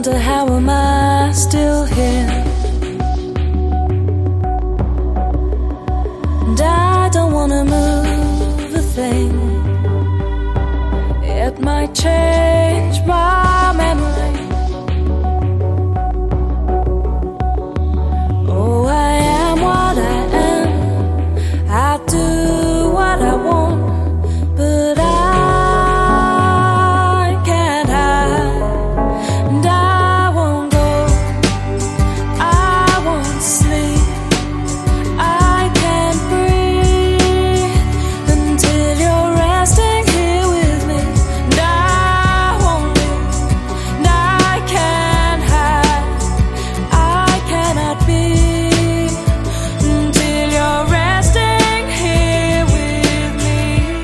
wonder how am I still here. And I don't wanna move a thing. It might change my memory. Oh, I am what I am. I do what I want, but I can't hide. And I won't go, I won't sleep, I can't breathe until you're resting here with me. And I won't leave, and I can't hide, I cannot be until you're resting here with me.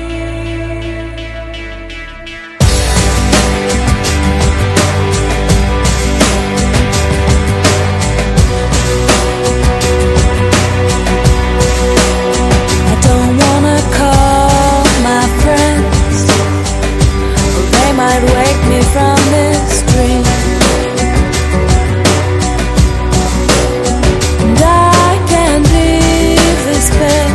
I don't wanna call my friends, or they might wake me from this dream. And I can't leave this bed,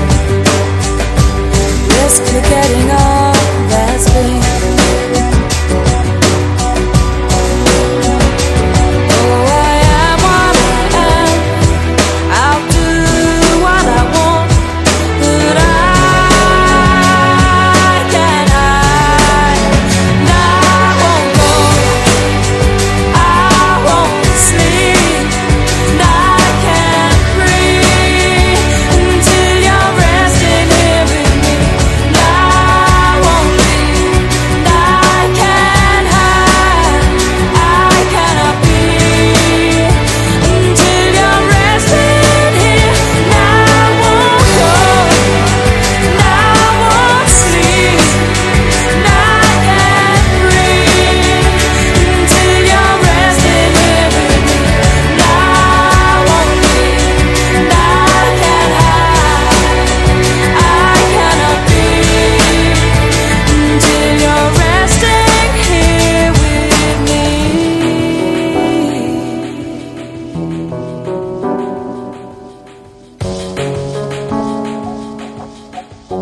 risk forgetting all that's been. Oh, I am what I am. I'll do what I want, but I can't hide. And I won't go, I won't sleep, and I can't breathe until you're resting here with me. And I won't leave, and I can't hide, I cannot be until you're resting here. And I won't go, and I won't sleep, and I can't breathe until you're resting here with me. And I won't leave, and I can't hide, I cannot be until you're resting here with me.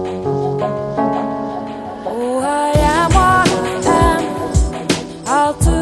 Oh, I am what I am. I'll do